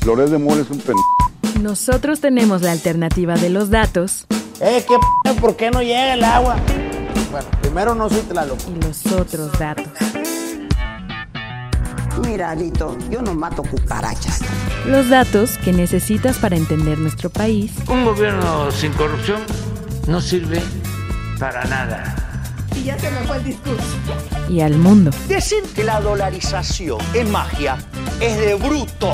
Loret de Mola es un Nosotros tenemos la alternativa de los datos. ¿Por qué no llega el agua? Bueno, primero no soy Tlaloc. Y los otros datos. Mira, Lito, yo no mato cucarachas. Los datos que necesitas para entender nuestro país. Un gobierno sin corrupción no sirve para nada. Y ya se me fue el discurso. Y al mundo. Decir que la dolarización es magia es de bruto.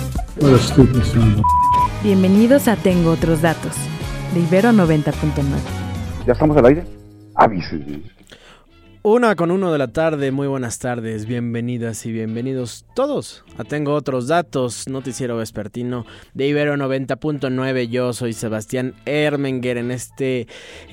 Bienvenidos a Tengo Otros Datos, de Ibero 90.9. ¿Ya estamos al aire? Avísenme. 1:01 de la tarde, muy buenas tardes, bienvenidas y bienvenidos todos a Tengo Otros Datos, noticiero vespertino de Ibero 90.9. Yo soy Sebastián Ermenger en este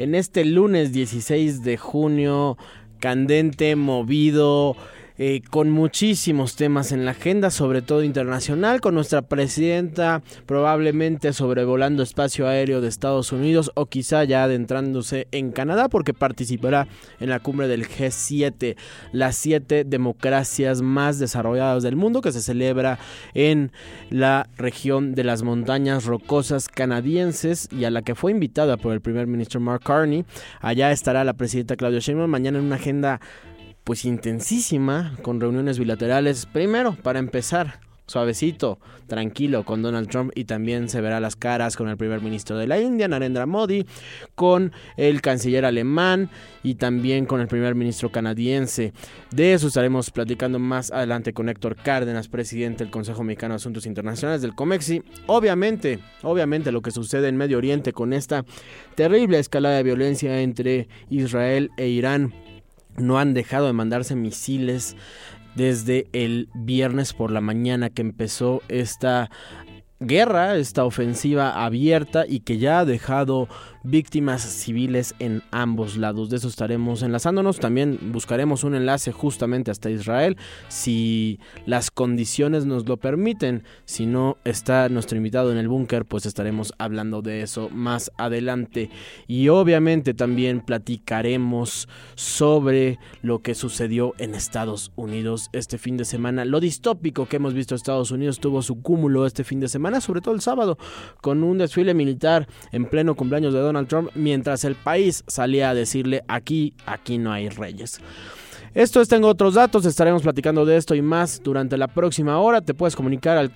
lunes 16 de junio, candente, movido, con muchísimos temas en la agenda, sobre todo internacional, con nuestra presidenta probablemente sobrevolando espacio aéreo de Estados Unidos o quizá ya adentrándose en Canadá, porque participará en la cumbre del G7, las 7 democracias más desarrolladas del mundo, que se celebra en la región de las montañas rocosas canadienses y a la que fue invitada por el primer ministro Mark Carney. Allá estará la presidenta Claudia Sheinbaum mañana en una agenda pues intensísima, con reuniones bilaterales, primero para empezar suavecito, tranquilo con Donald Trump, y también se verá las caras con el primer ministro de la India, Narendra Modi, con el canciller alemán y también con el primer ministro canadiense. De eso estaremos platicando más adelante con Héctor Cárdenas, presidente del Consejo Mexicano de Asuntos Internacionales del COMEXI. Obviamente lo que sucede en Medio Oriente con esta terrible escalada de violencia entre Israel e Irán. No han dejado de mandarse misiles desde el viernes por la mañana que empezó esta guerra, esta ofensiva abierta, y que ya ha dejado víctimas civiles en ambos lados. De eso estaremos enlazándonos. También buscaremos un enlace justamente hasta Israel, si las condiciones nos lo permiten. Si no está nuestro invitado en el búnker, pues estaremos hablando de eso más adelante. Y obviamente también platicaremos sobre lo que sucedió en Estados Unidos este fin de semana. Lo distópico que hemos visto en Estados Unidos tuvo su cúmulo este fin de semana, sobre todo el sábado, con un desfile militar en pleno cumpleaños de Donald Trump, mientras el país salía a decirle aquí no hay reyes. Esto es Tengo Otros Datos, estaremos platicando de esto y más durante la próxima hora. Te puedes comunicar al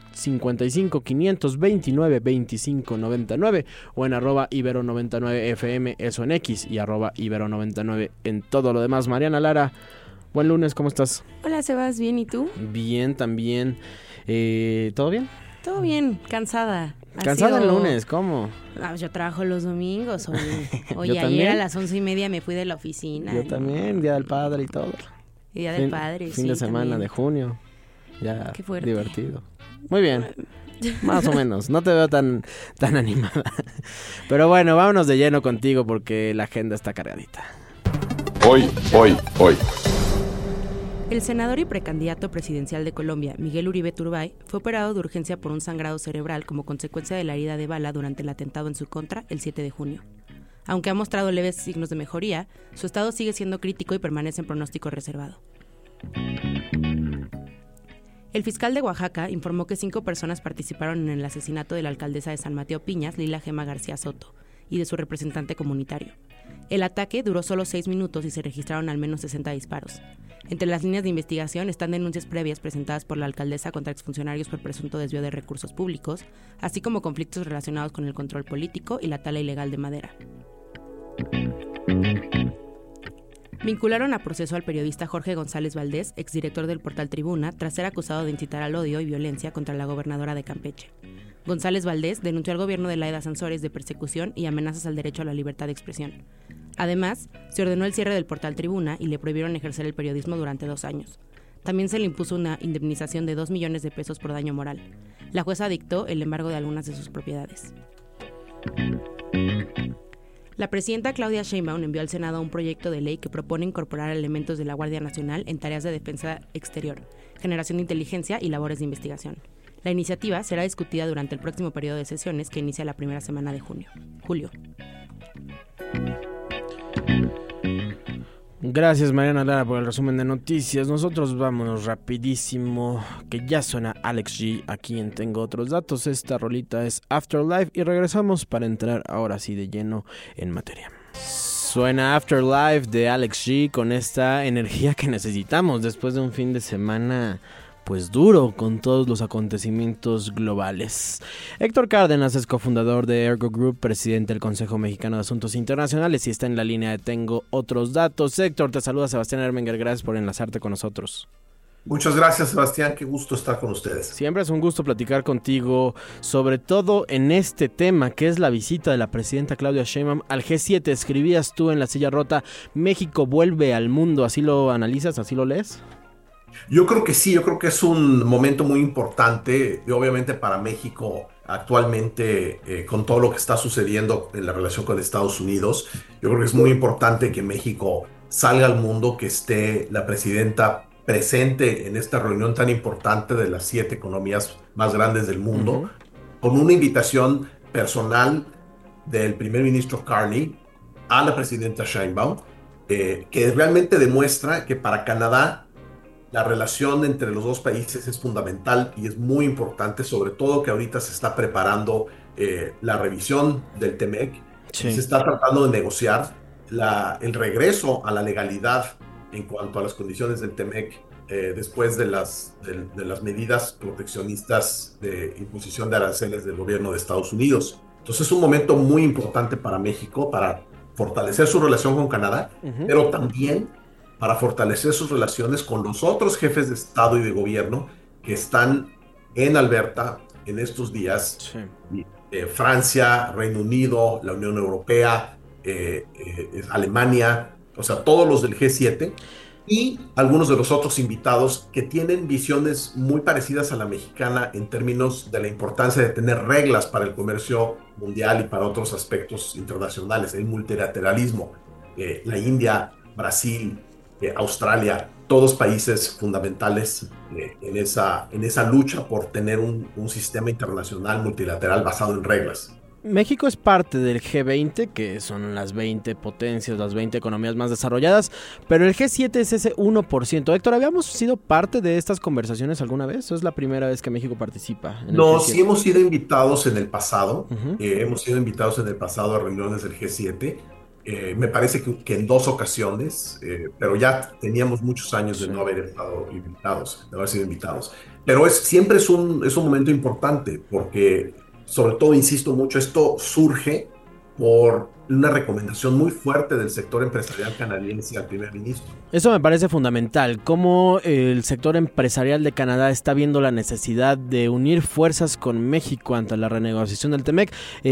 55 529 25 99 o en @ibero99fm, eso en X, y @ibero99 en todo lo demás. Mariana Lara, buen lunes, ¿cómo estás? Hola Sebas, ¿bien y tú? Bien, también. ¿Todo bien? Todo bien, cansada. ¿Cansada el lunes? ¿Cómo? Yo trabajo los domingos. Hoy ayer también. a las 11:30 me fui de la oficina. Yo también, Día del Padre y todo. Día del Padre, Fin de semana también. de junio. Ya, qué fuerte. Divertido. Muy bien. Más o menos. No te veo tan animada. Pero bueno, vámonos de lleno contigo porque la agenda está cargadita. Hoy. El senador y precandidato presidencial de Colombia, Miguel Uribe Turbay, fue operado de urgencia por un sangrado cerebral como consecuencia de la herida de bala durante el atentado en su contra el 7 de junio. Aunque ha mostrado leves signos de mejoría, su estado sigue siendo crítico y permanece en pronóstico reservado. El fiscal de Oaxaca informó que 5 personas participaron en el asesinato de la alcaldesa de San Mateo Piñas, Lila Gema García Soto, y de su representante comunitario. El ataque duró solo 6 minutos y se registraron al menos 60 disparos. Entre las líneas de investigación están denuncias previas presentadas por la alcaldesa contra exfuncionarios por presunto desvío de recursos públicos, así como conflictos relacionados con el control político y la tala ilegal de madera. Vincularon a proceso al periodista Jorge González Valdés, exdirector del portal Tribuna, tras ser acusado de incitar al odio y violencia contra la gobernadora de Campeche. González Valdés denunció al gobierno de Laida Sansores de persecución y amenazas al derecho a la libertad de expresión. Además, se ordenó el cierre del portal Tribuna y le prohibieron ejercer el periodismo durante 2 años. También se le impuso una indemnización de 2 millones de pesos por daño moral. La jueza dictó el embargo de algunas de sus propiedades. La presidenta Claudia Sheinbaum envió al Senado un proyecto de ley que propone incorporar elementos de la Guardia Nacional en tareas de defensa exterior, generación de inteligencia y labores de investigación. La iniciativa será discutida durante el próximo periodo de sesiones que inicia la primera semana de julio. Gracias, Mariana Lara, por el resumen de noticias. Nosotros vámonos rapidísimo, que ya suena Alex G aquí en Tengo Otros Datos. Esta rolita es Afterlife y regresamos para entrar ahora sí de lleno en materia. Suena Afterlife de Alex G con esta energía que necesitamos después de un fin de semana pues duro con todos los acontecimientos globales. Héctor Cárdenas es cofundador de Ergo Group, presidente del Consejo Mexicano de Asuntos Internacionales y está en la línea de Tengo Otros Datos. Héctor, te saluda Sebastián Ermenger, gracias por enlazarte con nosotros. Muchas gracias, Sebastián, qué gusto estar con ustedes. Siempre es un gusto platicar contigo, sobre todo en este tema que es la visita de la presidenta Claudia Sheinbaum al G7. Escribías tú en La Silla Rota, México vuelve al mundo, ¿así lo analizas, así lo lees? Yo creo que sí, yo creo que es un momento muy importante, y obviamente para México actualmente, con todo lo que está sucediendo en la relación con Estados Unidos. Yo creo que es muy importante que México salga al mundo, que esté la presidenta presente en esta reunión tan importante de las 7 economías más grandes del mundo, con una invitación personal del primer ministro Carney a la presidenta Sheinbaum, que realmente demuestra que para Canadá la relación entre los dos países es fundamental y es muy importante, sobre todo que ahorita se está preparando la revisión del TEMEC. Sí. Se está tratando de negociar el regreso a la legalidad en cuanto a las condiciones del TEMEC después de las medidas proteccionistas de imposición de aranceles del gobierno de Estados Unidos. Entonces es un momento muy importante para México, para fortalecer su relación con Canadá, pero también para fortalecer sus relaciones con los otros jefes de Estado y de gobierno que están en Alberta en estos días. Sí. Francia, Reino Unido, la Unión Europea, Alemania, o sea, todos los del G7 y algunos de los otros invitados que tienen visiones muy parecidas a la mexicana en términos de la importancia de tener reglas para el comercio mundial y para otros aspectos internacionales, el multilateralismo, la India, Brasil, Australia, todos países fundamentales en esa lucha por tener un sistema internacional multilateral basado en reglas. México es parte del G20, que son las 20 potencias, las 20 economías más desarrolladas, pero el G7 es ese 1%. Héctor, ¿habíamos sido parte de estas conversaciones alguna vez? ¿O es la primera vez que México participa en el G7? Sí hemos sido invitados en el pasado, hemos sido invitados en el pasado a reuniones del G7, me parece que en 2 ocasiones, pero ya teníamos muchos años de no haber estado invitados, de haber sido invitados. Pero siempre es un momento importante porque, sobre todo, insisto mucho, esto surge por una recomendación muy fuerte del sector empresarial canadiense al primer ministro. Eso me parece fundamental, cómo el sector empresarial de Canadá está viendo la necesidad de unir fuerzas con México ante la renegociación del TEMEC.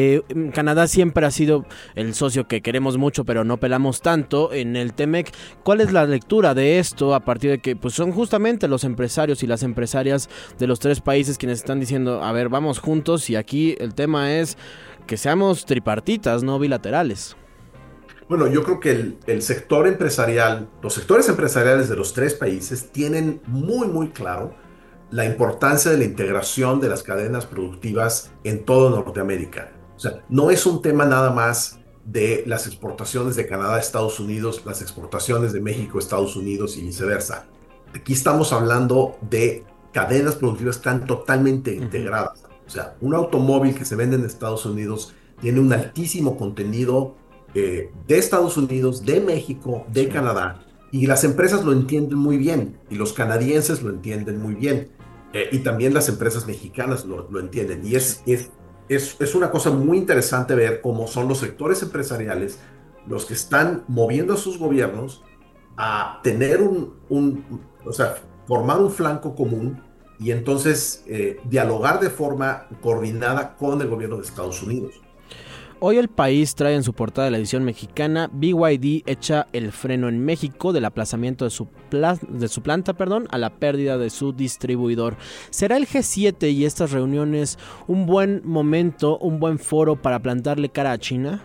Canadá siempre ha sido el socio que queremos mucho, pero no pelamos tanto en el TEMEC. ¿Cuál es la lectura de esto a partir de que pues son justamente los empresarios y las empresarias de los 3 países quienes están diciendo, a ver, vamos juntos, y aquí el tema es que seamos tripartitas, no bilaterales? Bueno, yo creo que el sector empresarial, los sectores empresariales de los 3 países tienen muy, muy claro la importancia de la integración de las cadenas productivas en todo Norteamérica. O sea, no es un tema nada más de las exportaciones de Canadá a Estados Unidos, las exportaciones de México a Estados Unidos y viceversa. Aquí estamos hablando de cadenas productivas que están totalmente integradas. O sea, un automóvil que se vende en Estados Unidos tiene un altísimo contenido de Estados Unidos, de México, de Canadá, y las empresas lo entienden muy bien, y los canadienses lo entienden muy bien, y también las empresas mexicanas lo entienden. Y es una cosa muy interesante ver cómo son los sectores empresariales los que están moviendo a sus gobiernos a tener o sea, formar un flanco común y entonces dialogar de forma coordinada con el gobierno de Estados Unidos. Hoy El País trae en su portada de la edición mexicana: BYD echa el freno en México del aplazamiento de su planta a la pérdida de su distribuidor. ¿Será el G7 y estas reuniones un buen momento, un buen foro para plantarle cara a China?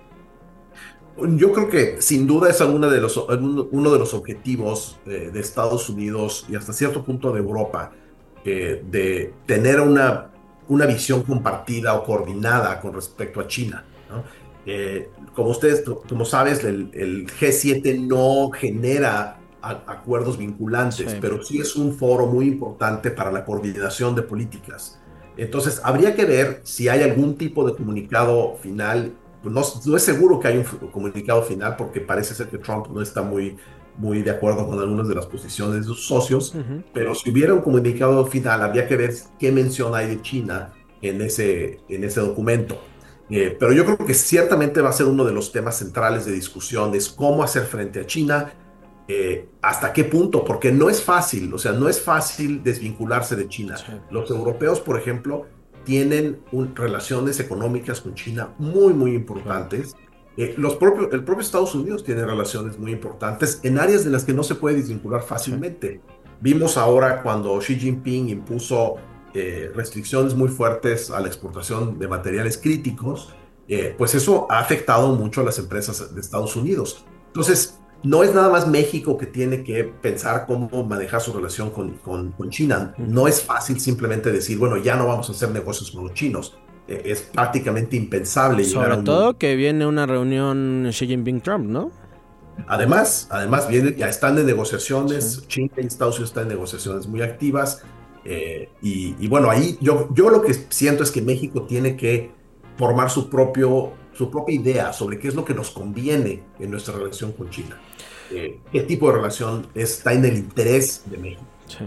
Yo creo que sin duda es uno de los objetivos de Estados Unidos y hasta cierto punto de Europa, de tener una visión compartida o coordinada con respecto a China, ¿no? Como sabes, el G7 no genera acuerdos vinculantes, Sí. pero sí es un foro muy importante para la coordinación de políticas. Entonces, habría que ver si hay algún tipo de comunicado final. Pues no es seguro que haya un comunicado final porque parece ser que Trump no está muy de acuerdo con algunas de las posiciones de sus socios, Ujú. pero si hubiera un comunicado final, habría que ver qué mención hay de China en ese documento. Pero yo creo que ciertamente va a ser uno de los temas centrales de discusión, es cómo hacer frente a China, hasta qué punto, porque no es fácil, o sea, no es fácil desvincularse de China. Sí. Los europeos, por ejemplo, tienen relaciones económicas con China muy, muy importantes. El propio Estados Unidos tiene relaciones muy importantes en áreas de las que no se puede desvincular fácilmente. Vimos ahora cuando Xi Jinping impuso restricciones muy fuertes a la exportación de materiales críticos, pues eso ha afectado mucho a las empresas de Estados Unidos. Entonces, no es nada más México que tiene que pensar cómo manejar su relación con China. No es fácil simplemente decir, bueno, ya no vamos a hacer negocios con los chinos. Es prácticamente impensable llegar a Sobre un... todo que viene una reunión Xi Jinping-Trump, ¿no? Además ya están en negociaciones, Sí. China y Estados Unidos están en negociaciones muy activas, y bueno, ahí yo lo que siento es que México tiene que formar su propia idea sobre qué es lo que nos conviene en nuestra relación con China. Qué tipo de relación está en el interés de México. Sí.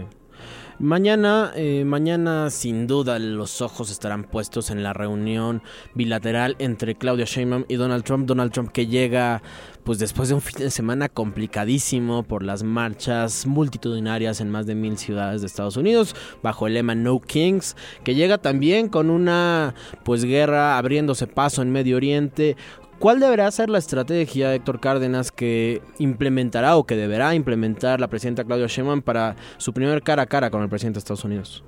Mañana sin duda los ojos estarán puestos en la reunión bilateral entre Claudia Sheinbaum y Donald Trump. Donald Trump que llega pues después de un fin de semana complicadísimo por las marchas multitudinarias en más de 1,000 ciudades de Estados Unidos bajo el lema No Kings, que llega también con una pues guerra abriéndose paso en Medio Oriente. ¿Cuál deberá ser la estrategia, Héctor Cárdenas, que implementará o que deberá implementar la presidenta Claudia Sheinbaum para su primer cara a cara con el presidente de Estados Unidos?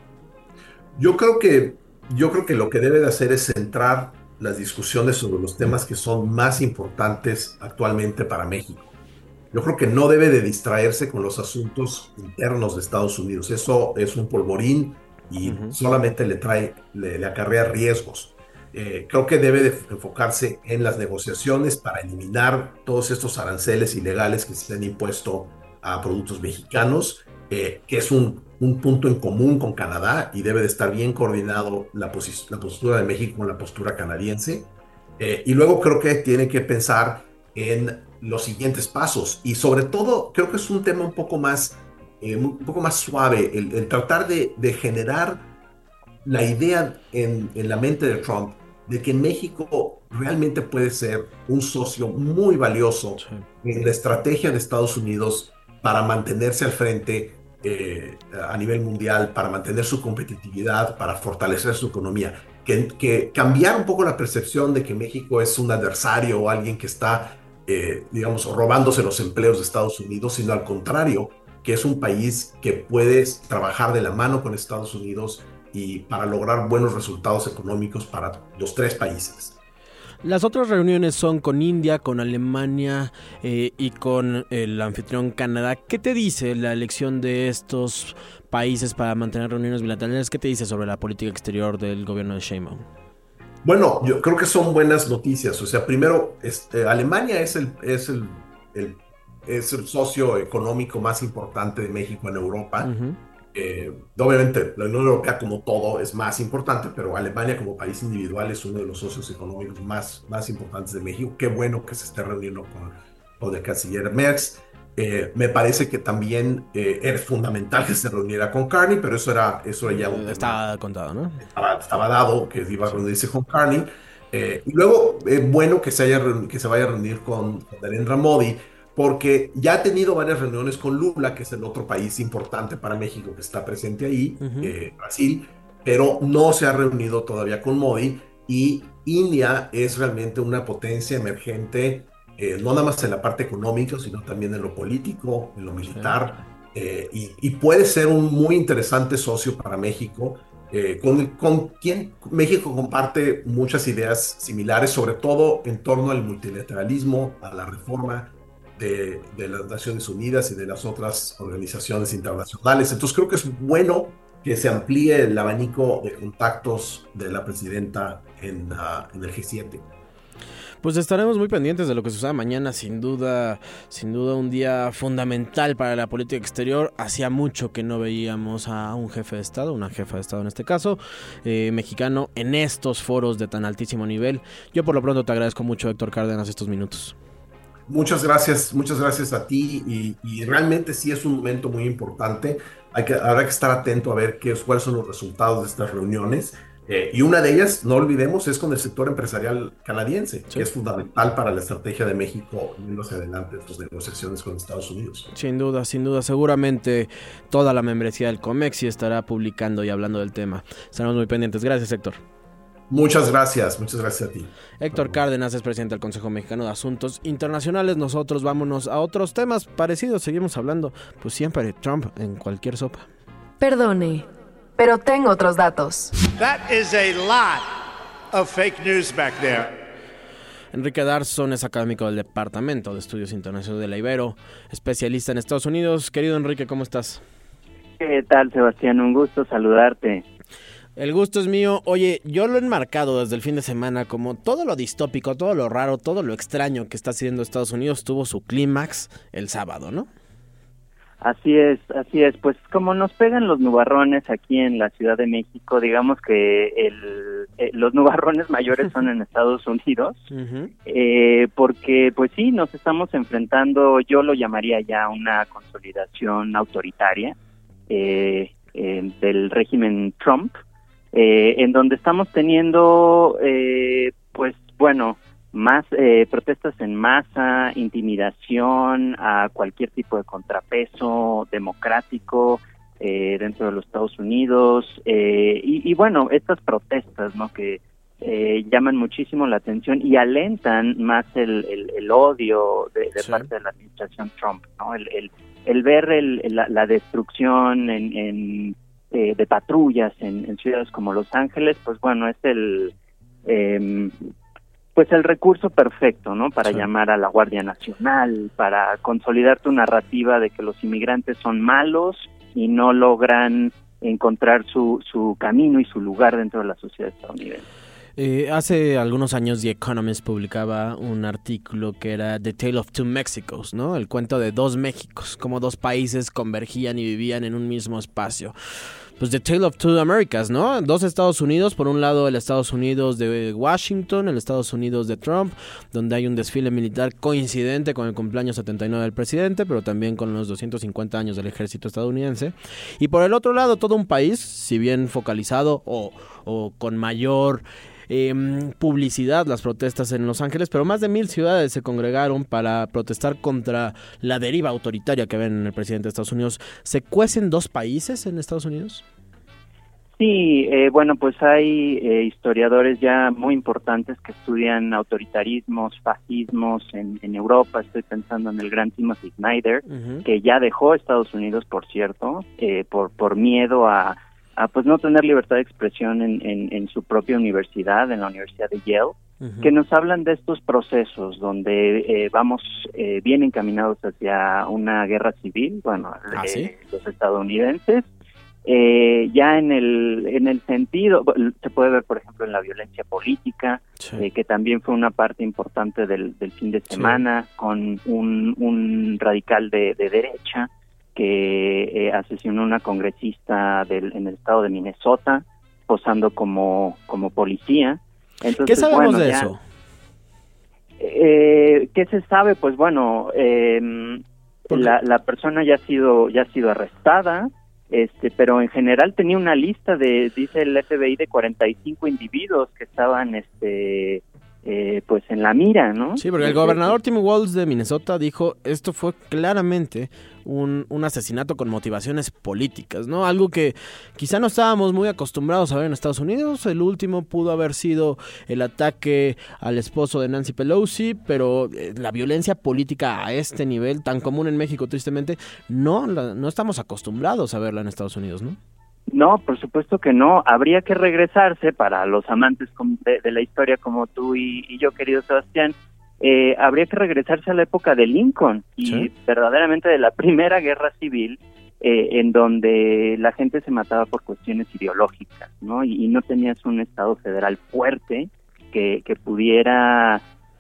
Yo creo que lo que debe de hacer es centrar las discusiones sobre los temas que son más importantes actualmente para México. Yo creo que no debe de distraerse con los asuntos internos de Estados Unidos. Eso es un polvorín y solamente le acarrea riesgos. Creo que debe de enfocarse en las negociaciones para eliminar todos estos aranceles ilegales que se han impuesto a productos mexicanos, que es un punto en común con Canadá y debe de estar bien coordinado la postura de México con la postura canadiense. Y luego creo que tiene que pensar en los siguientes pasos y sobre todo creo que es un tema un poco más suave, el tratar de generar la idea en la mente de Trump de que México realmente puede ser un socio muy valioso en la estrategia de Estados Unidos para mantenerse al frente a nivel mundial, para mantener su competitividad, para fortalecer su economía. Que cambiar un poco la percepción de que México es un adversario o alguien que está, digamos, robándose los empleos de Estados Unidos, sino al contrario, que es un país que puede trabajar de la mano con Estados Unidos y para lograr buenos resultados económicos para los tres países. Las otras reuniones son con India, con Alemania y con el anfitrión Canadá. ¿Qué te dice la elección de estos países para mantener reuniones bilaterales? ¿Qué te dice sobre la política exterior del gobierno de Sheinbaum? Bueno, yo creo que son buenas noticias. O sea, primero, Alemania es el socio económico más importante de México en Europa. Obviamente, la Unión Europea como todo es más importante, pero Alemania como país individual es uno de los socios económicos más importantes de México. Qué bueno que se esté reuniendo con el canciller Merz. Me parece que también era fundamental que se reuniera con Carney, pero eso ya estaba contado, ¿no? Estaba dado que iba a reunirse con Carney. Y luego, bueno que se vaya a reunir con Narendra Modi, porque ya ha tenido varias reuniones con Lula, que es el otro país importante para México que está presente ahí, Brasil, pero no se ha reunido todavía con Modi, y India es realmente una potencia emergente, no nada más en la parte económica, sino también en lo político, en lo militar, y puede ser un muy interesante socio para México, con quien México comparte muchas ideas similares, sobre todo en torno al multilateralismo, a la reforma de las Naciones Unidas y de las otras organizaciones internacionales. Entonces creo que es bueno que se amplíe el abanico de contactos de la presidenta en el G7. Pues estaremos muy pendientes de lo que suceda mañana, sin duda un día fundamental para la política exterior. Hacía mucho que no veíamos a un jefe de Estado, una jefa de Estado en este caso, mexicano, en estos foros de tan altísimo nivel. Yo por lo pronto te agradezco mucho, Héctor Cárdenas, estos minutos. Muchas gracias a ti y realmente sí es un momento muy importante. Habrá que estar atento a ver cuáles son los resultados de estas reuniones. Y una de ellas, no olvidemos, es con el sector empresarial canadiense, que es fundamental para la estrategia de México yendo hacia adelante en sus negociaciones con Estados Unidos. Sin duda, seguramente toda la membresía del COMEXI estará publicando y hablando del tema. Estaremos muy pendientes. Gracias, Héctor. Muchas gracias a ti. Héctor Cárdenas es presidente del Consejo Mexicano de Asuntos Internacionales. Nosotros vámonos a otros temas parecidos. Seguimos hablando, pues siempre de Trump en cualquier sopa. Perdone, pero tengo otros datos. That is a lot of fake news back there. Enrique Darson es académico del Departamento de Estudios Internacionales de la Ibero, especialista en Estados Unidos. Querido Enrique, ¿cómo estás? ¿Qué tal, Sebastián? Un gusto saludarte. El gusto es mío. Oye, yo lo he enmarcado desde el fin de semana como todo lo distópico, todo lo raro, todo lo extraño que está haciendo Estados Unidos tuvo su clímax el sábado, ¿no? Así es. Pues como nos pegan los nubarrones aquí en la Ciudad de México, digamos que los nubarrones mayores son en Estados Unidos, porque pues sí, nos estamos enfrentando, yo lo llamaría ya una consolidación autoritaria del régimen Trump, en donde estamos teniendo, más protestas en masa, intimidación a cualquier tipo de contrapeso democrático dentro de los Estados Unidos, y bueno, estas protestas, ¿no?, que llaman muchísimo la atención y alentan más el odio de parte de la administración Trump, ¿no? El ver la destrucción de patrullas en ciudades como Los Ángeles, pues bueno, es el recurso perfecto, ¿no?, para llamar a la Guardia Nacional, para consolidar tu narrativa de que los inmigrantes son malos y no logran encontrar su camino y su lugar dentro de la sociedad estadounidense. Hace algunos años The Economist publicaba un artículo que era The Tale of Two Mexicos, ¿no? El cuento de dos Méxicos, como dos países convergían y vivían en un mismo espacio. Pues The Tale of Two Americas, ¿no? Dos Estados Unidos, por un lado el Estados Unidos de Washington, el Estados Unidos de Trump, donde hay un desfile militar coincidente con el cumpleaños 79 del presidente, pero también con los 250 años del ejército estadounidense. Y por el otro lado, todo un país, si bien focalizado o con mayor publicidad las protestas en Los Ángeles, pero más de 1,000 ciudades se congregaron para protestar contra la deriva autoritaria que ven en el presidente de Estados Unidos. ¿Se cuecen dos países en Estados Unidos? Sí, pues hay historiadores ya muy importantes que estudian autoritarismos, fascismos en Europa. Estoy pensando en el gran Timothy Snyder, que ya dejó Estados Unidos, por cierto, por miedo a pues no tener libertad de expresión en su propia universidad, en la Universidad de Yale, que nos hablan de estos procesos donde vamos bien encaminados hacia una guerra civil, los estadounidenses, ya en el sentido, se puede ver por ejemplo en la violencia política, que también fue una parte importante del fin de semana, con un radical de derecha, que asesinó a una congresista en el estado de Minnesota, posando como policía. Entonces, ¿qué sabemos de eso? ¿Qué se sabe? Pues bueno, la persona ya ha sido arrestada, pero en general tenía una lista dice el FBI, de 45 individuos que estaban pues en la mira, ¿no? Sí, porque el gobernador Tim Walz de Minnesota dijo, esto fue claramente un asesinato con motivaciones políticas, ¿no? Algo que quizá no estábamos muy acostumbrados a ver en Estados Unidos. El último pudo haber sido el ataque al esposo de Nancy Pelosi, pero la violencia política a este nivel, tan común en México, tristemente, no estamos acostumbrados a verla en Estados Unidos, ¿no? No, por supuesto que no. Habría que regresarse, para los amantes de la historia como tú y yo, querido Sebastián, habría que regresarse a la época de Lincoln y verdaderamente de la Primera Guerra Civil, en donde la gente se mataba por cuestiones ideológicas, ¿no? Y no tenías un Estado federal fuerte que pudiera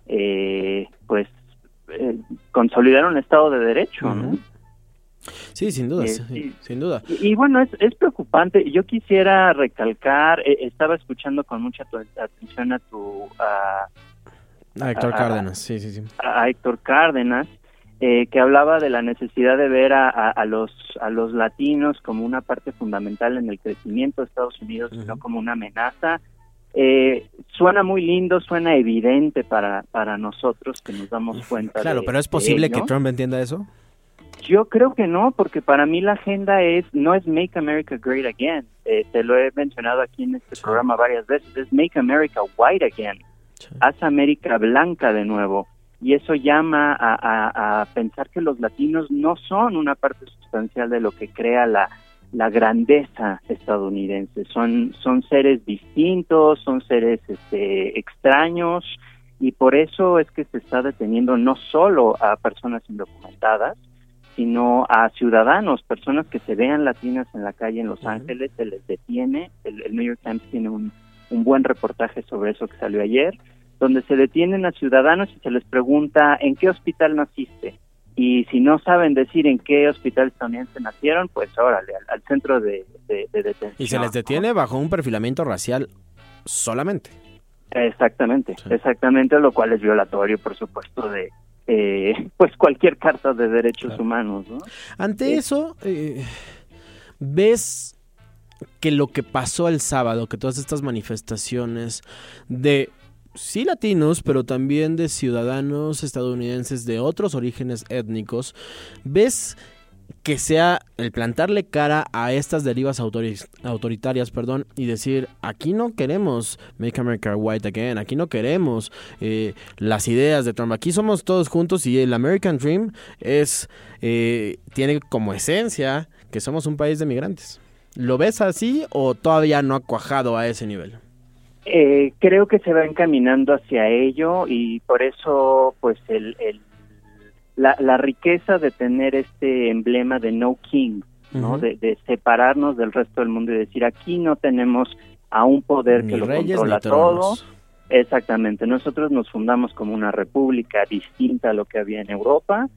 consolidar un Estado de Derecho, ¿no? Sí, sin duda, sin duda. Y bueno, es preocupante. Yo quisiera recalcar, estaba escuchando con mucha atención a Héctor Cárdenas, a Héctor Cárdenas, que hablaba de la necesidad de ver a los latinos como una parte fundamental en el crecimiento de Estados Unidos, no como una amenaza. Suena muy lindo, suena evidente para nosotros que nos damos cuenta. Claro, pero ¿es posible que Trump entienda eso? Yo creo que no, porque para mí la agenda no es Make America Great Again. Te lo he mencionado aquí en este programa varias veces. Es Make America White Again. Haz América blanca de nuevo. Y eso llama a pensar que los latinos no son una parte sustancial de lo que crea la grandeza estadounidense. Son seres distintos, son seres extraños, y por eso es que se está deteniendo no solo a personas indocumentadas, sino a ciudadanos, personas que se vean latinas en la calle en Los Ángeles, se les detiene. El New York Times tiene un buen reportaje sobre eso que salió ayer, donde se detienen a ciudadanos y se les pregunta ¿en qué hospital naciste? Y si no saben decir en qué hospital estadounidense nacieron, pues órale, al centro de detención. Y se les detiene bajo un perfilamiento racial solamente. Exactamente, lo cual es violatorio, por supuesto, de pues cualquier carta de derechos humanos, ¿no? Ante eso, ¿ves que lo que pasó el sábado, que todas estas manifestaciones de sí latinos, pero también de ciudadanos estadounidenses de otros orígenes étnicos, ves que sea el plantarle cara a estas derivas autoritarias, y decir, aquí no queremos Make America White Again, aquí no queremos las ideas de Trump, aquí somos todos juntos y el American Dream tiene como esencia que somos un país de migrantes? ¿Lo ves así o todavía no ha cuajado a ese nivel? Creo que se va encaminando hacia ello, y por eso pues la riqueza de tener este emblema de No King, ¿no? De separarnos del resto del mundo y decir, aquí no tenemos a un poder ni que lo reyes, controla todo. Exactamente, nosotros nos fundamos como una república distinta a lo que había en Europa,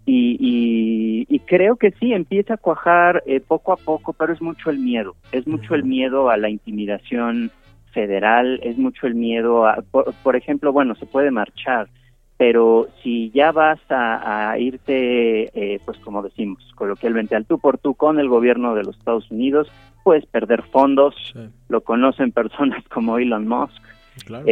y creo que sí, empieza a cuajar poco a poco, pero es mucho el miedo el miedo a la intimidación federal, es mucho el miedo a, por ejemplo, bueno, se puede marchar, pero si ya vas a irte, pues como decimos coloquialmente, al tú por tú con el gobierno de los Estados Unidos, puedes perder fondos, lo conocen personas como Elon Musk. Claro.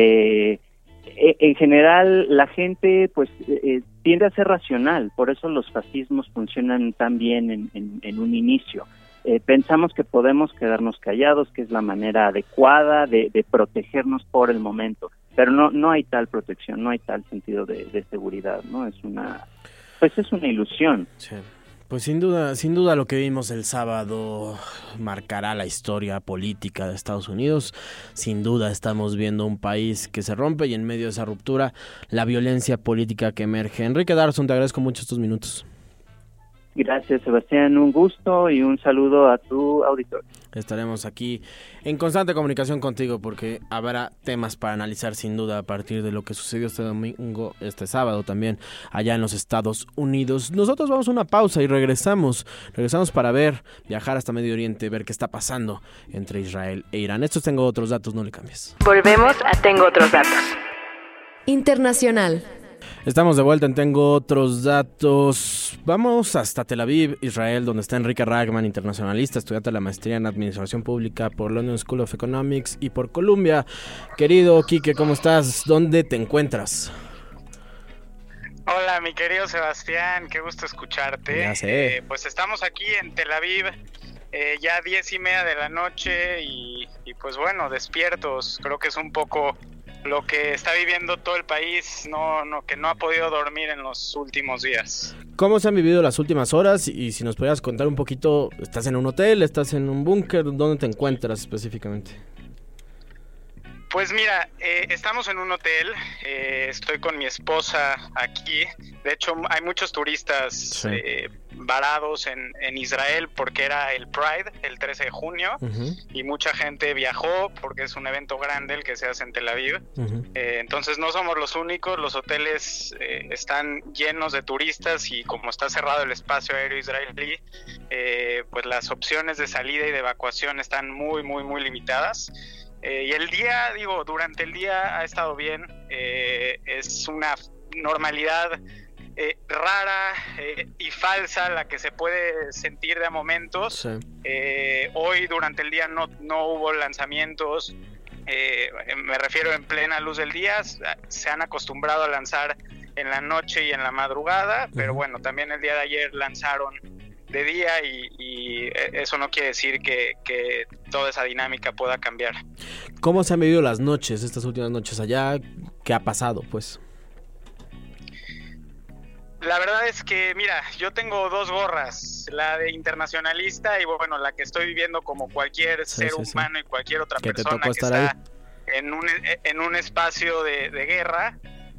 En general, la gente pues tiende a ser racional, por eso los fascismos funcionan tan bien en un inicio. Pensamos que podemos quedarnos callados, que es la manera adecuada de protegernos por el momento. Pero no hay tal protección, no hay tal sentido de seguridad, ¿no? Es una ilusión. Sí. Pues sin duda lo que vimos el sábado marcará la historia política de Estados Unidos. Sin duda estamos viendo un país que se rompe, y en medio de esa ruptura la violencia política que emerge. Enrique Darson, te agradezco mucho estos minutos. Gracias, Sebastián, un gusto y un saludo a tu auditorio. Estaremos aquí en constante comunicación contigo, porque habrá temas para analizar sin duda a partir de lo que sucedió este sábado también allá en los Estados Unidos. Nosotros vamos a una pausa y regresamos para viajar hasta Medio Oriente, ver qué está pasando entre Israel e Irán. Estos Tengo Otros Datos, no le cambies. Volvemos a Tengo Otros Datos. Internacional. Estamos de vuelta en Tengo Otros Datos. Vamos hasta Tel Aviv, Israel, donde está Enrique Ragman, internacionalista, estudiante de la maestría en Administración Pública por London School of Economics y por Columbia. Querido Quique, ¿cómo estás? ¿Dónde te encuentras? Hola, mi querido Sebastián, qué gusto escucharte. Ya sé. Pues estamos aquí en Tel Aviv, ya 10:30 de la noche y pues bueno, despiertos. Creo que es un poco lo que está viviendo todo el país, que no ha podido dormir en los últimos días. ¿Cómo se han vivido las últimas horas? Y si nos pudieras contar un poquito, ¿estás en un hotel? ¿Estás en un búnker? ¿Dónde te encuentras específicamente? Pues mira, estamos en un hotel, estoy con mi esposa aquí. De hecho, hay muchos turistas varados en Israel porque era el Pride, el 13 de junio, y mucha gente viajó porque es un evento grande el que se hace en Tel Aviv. Entonces no somos los únicos, los hoteles están llenos de turistas y como está cerrado el espacio aéreo israelí, pues las opciones de salida y de evacuación están muy, muy, muy limitadas. Y el día, durante el día ha estado bien, es una normalidad rara y falsa la que se puede sentir de a momentos. Hoy durante el día no hubo lanzamientos, me refiero en plena luz del día, se han acostumbrado a lanzar en la noche y en la madrugada, pero bueno, también el día de ayer lanzaron de día y eso no quiere decir que toda esa dinámica pueda cambiar. ¿Cómo se han vivido las noches, estas últimas noches allá? ¿Qué ha pasado, pues? La verdad es que, mira, yo tengo 2 gorras, la de internacionalista y bueno, la que estoy viviendo como cualquier ser humano y cualquier otra persona que está en un espacio de guerra.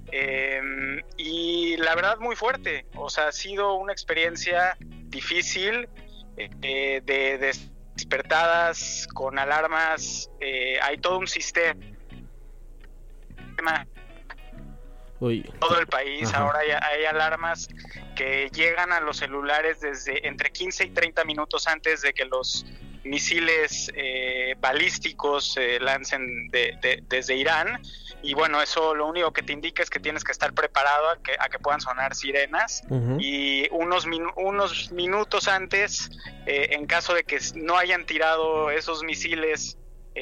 Y la verdad muy fuerte, o sea, ha sido una experiencia difícil, de despertadas con alarmas, hay todo un sistema todo el país. Ahora hay alarmas que llegan a los celulares desde entre 15 y 30 minutos antes de que los misiles balísticos se lancen desde Irán. Y bueno, eso lo único que te indica es que tienes que estar preparado a que puedan sonar sirenas. Y unos minutos antes, en caso de que no hayan tirado esos misiles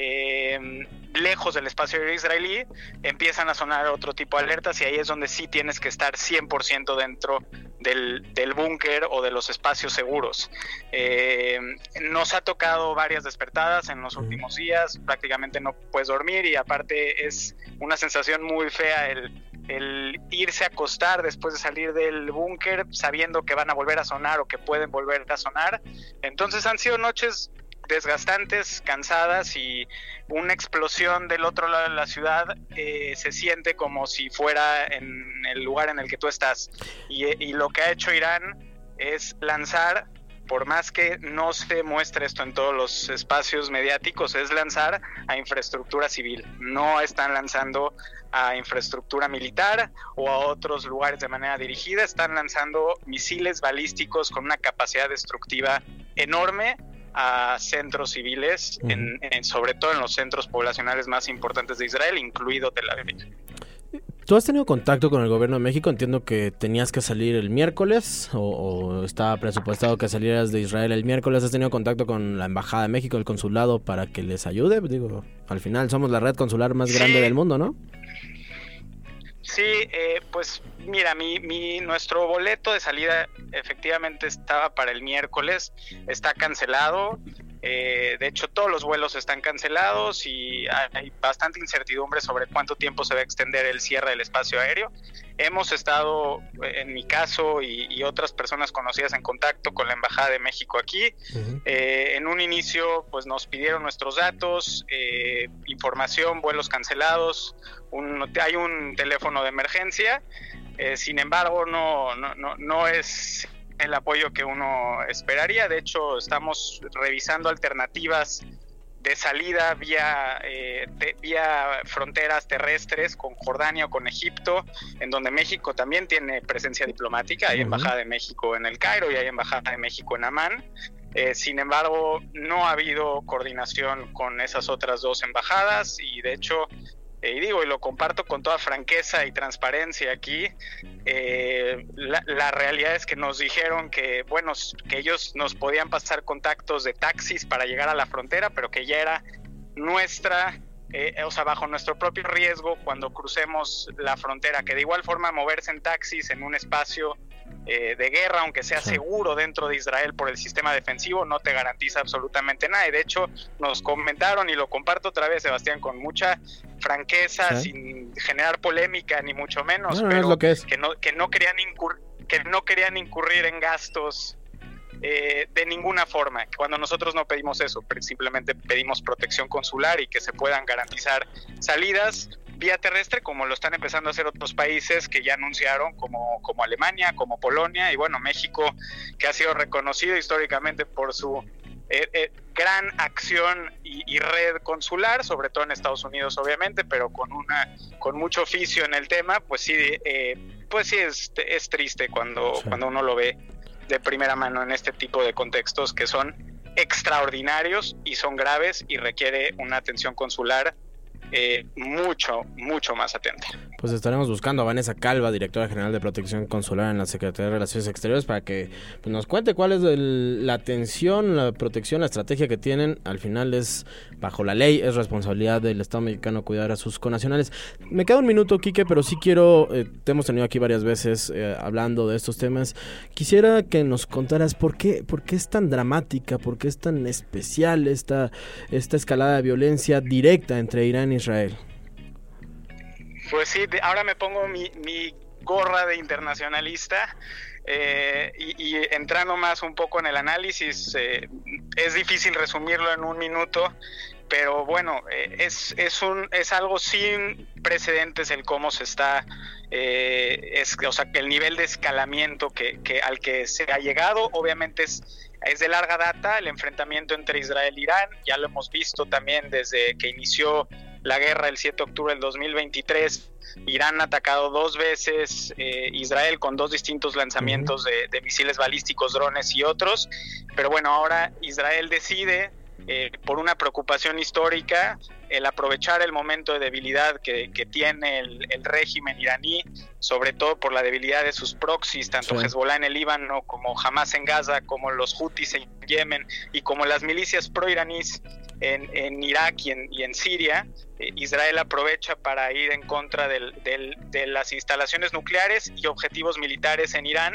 lejos del espacio aéreo israelí, empiezan a sonar otro tipo de alertas y ahí es donde sí tienes que estar 100% dentro del búnker o de los espacios seguros. Nos ha tocado varias despertadas en los últimos días, prácticamente no puedes dormir y aparte es una sensación muy fea el irse a acostar después de salir del búnker sabiendo que van a volver a sonar o que pueden volver a sonar. Entonces han sido noches desgastantes, cansadas y una explosión del otro lado de la ciudad se siente como si fuera en el lugar en el que tú estás y lo que ha hecho Irán es lanzar, por más que no se muestre esto en todos los espacios mediáticos, es lanzar a infraestructura civil, no están lanzando a infraestructura militar o a otros lugares de manera dirigida, están lanzando misiles balísticos con una capacidad destructiva enorme a centros civiles, sobre todo en los centros poblacionales más importantes de Israel, incluido Tel Aviv. ¿Tú has tenido contacto con el gobierno de México? Entiendo que tenías que salir el miércoles o estaba presupuestado que salieras de Israel el miércoles. ¿Has tenido contacto con la Embajada de México, el consulado, para que les ayude? Digo, al final somos la red consular más grande del mundo, ¿no? Sí, pues mira, nuestro boleto de salida efectivamente estaba para el miércoles, está cancelado. De hecho, todos los vuelos están cancelados y hay bastante incertidumbre sobre cuánto tiempo se va a extender el cierre del espacio aéreo. Hemos estado, en mi caso y otras personas conocidas, en contacto con la Embajada de México aquí. En un inicio, pues nos pidieron nuestros datos, información, vuelos cancelados. Hay un teléfono de emergencia. Sin embargo, no es el apoyo que uno esperaría. De hecho, estamos revisando alternativas de salida vía fronteras terrestres con Jordania o con Egipto, en donde México también tiene presencia diplomática. Hay Embajada de México en El Cairo y hay Embajada de México en Amán. Sin embargo, no ha habido coordinación con esas otras 2 embajadas y de hecho, y lo comparto con toda franqueza y transparencia aquí, la realidad es que nos dijeron que ellos nos podían pasar contactos de taxis para llegar a la frontera, pero que ya era bajo nuestro propio riesgo cuando crucemos la frontera, que de igual forma moverse en taxis en un espacio de guerra, aunque sea seguro dentro de Israel por el sistema defensivo, no te garantiza absolutamente nada. Y de hecho nos comentaron, y lo comparto otra vez, Sebastián, con mucha franqueza, sin generar polémica ni mucho menos, pero que no querían incurrir en gastos de ninguna forma. Cuando nosotros no pedimos eso, simplemente pedimos protección consular y que se puedan garantizar salidas vía terrestre, como lo están empezando a hacer otros países que ya anunciaron, como Alemania, como Polonia, y bueno, México, que ha sido reconocido históricamente por su gran acción y red consular, sobre todo en Estados Unidos obviamente, pero con mucho oficio en el tema, pues sí es triste cuando uno lo ve de primera mano en este tipo de contextos que son extraordinarios y son graves y requiere una atención consular mucho más atenta. Pues estaremos buscando a Vanessa Calva, directora general de Protección Consular en la Secretaría de Relaciones Exteriores, para que pues, nos cuente cuál es la atención, la protección, la estrategia que tienen. Al final es bajo la ley, es responsabilidad del Estado mexicano cuidar a sus connacionales. Me queda un minuto, Quique, pero sí quiero, te hemos tenido aquí varias veces hablando de estos temas. Quisiera que nos contaras por qué es tan dramática, por qué es tan especial esta escalada de violencia directa entre Irán y Israel. Pues sí, ahora me pongo mi gorra de internacionalista y entrando más un poco en el análisis, es difícil resumirlo en un minuto, pero bueno, es algo sin precedentes el cómo se está, o sea, que el nivel de escalamiento al que se ha llegado, obviamente es de larga data el enfrentamiento entre Israel e Irán. Ya lo hemos visto también desde que inició la guerra el 7 de octubre del 2023. Irán ha atacado 2 veces Israel con 2 distintos lanzamientos de misiles balísticos, drones y otros. Pero bueno, ahora Israel decide, por una preocupación histórica, el aprovechar el momento de debilidad que tiene el régimen iraní, sobre todo por la debilidad de sus proxies, tanto Hezbollah en el Líbano, como Hamas en Gaza, como los Houthis en Yemen, y como las milicias pro-iraníes en Irak y en Siria. Israel aprovecha para ir en contra de las instalaciones nucleares y objetivos militares en Irán.